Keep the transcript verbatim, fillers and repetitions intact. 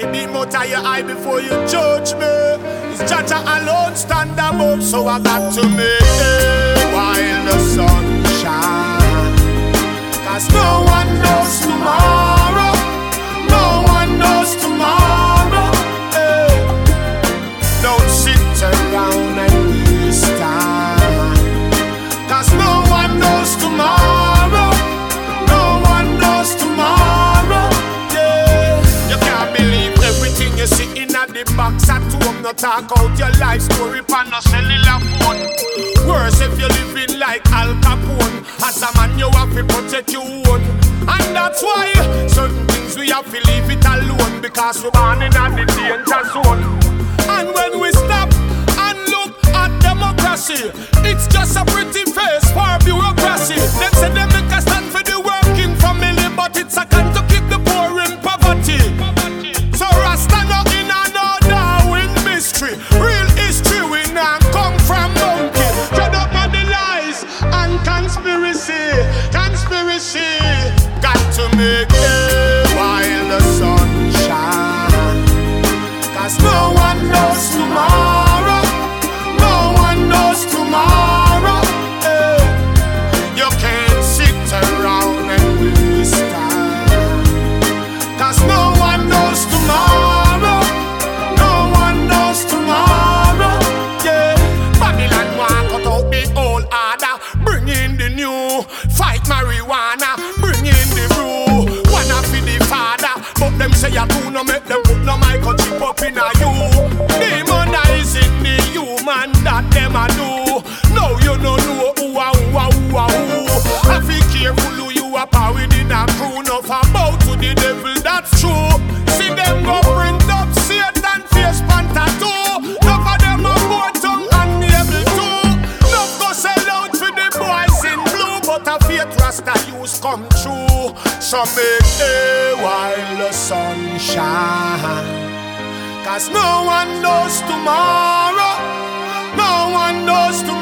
the beam out of your eye before you judge me. It's Jaja alone stand above, so I got to make it while the sun shines. Cause no one knows tomorrow. No one knows tomorrow. Hey. Don't sit around and waste time. Cause no one knows tomorrow. No one knows tomorrow. Yeah. You can't believe everything you see in at the box at home. No talk out your life story on no cellular phone. Worse if you're living like Al Capone. As a man you have to protect your own. And that's why certain things we have to leave it alone. Because we're born in a danger zone. And when we stop and look at democracy, it's just a pretty face for bureaucracy. Them say they make a stand for the working family, but it's a can to keep the poor in poverty. So Rasta no in and no Darwin mystery. Real history we not come from monkey. Tread up on the lies and conspiracy. Conspiracy. Got to make it while the sun shines. Cause no one knows tomorrow. No one knows tomorrow. Hey. You can't sit around and waste time. Cause no one knows tomorrow. No one knows tomorrow. Yeah. Babylon want cut out the old order. Bring in the new. Fight marijuana. Bring in the brew. Wanna be the father. But them say you do no make them put no microchip up in a you. Demonizing the human that them a do. Now you no know who a who a who a who. I feel careful who you a power within a crew. Enough about to the devil, that's true. See them go print up Satan face pan tattoo. Enough of them a board tongue and able too. Enough go sell out for the boys in blue. But a faith Rasta use come true. So make hay while the sun shines. Cause no one knows tomorrow. No one knows tomorrow.